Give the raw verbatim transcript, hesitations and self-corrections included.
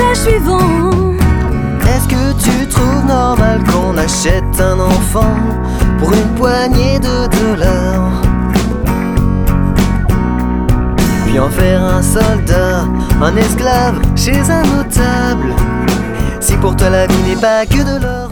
message suivant. Est-ce que tu trouves normal qu'on achète un enfant pour une poignée de dollars, puis en faire un soldat, un esclave chez un notable? Si pour toi la vie n'est pas que de l'or.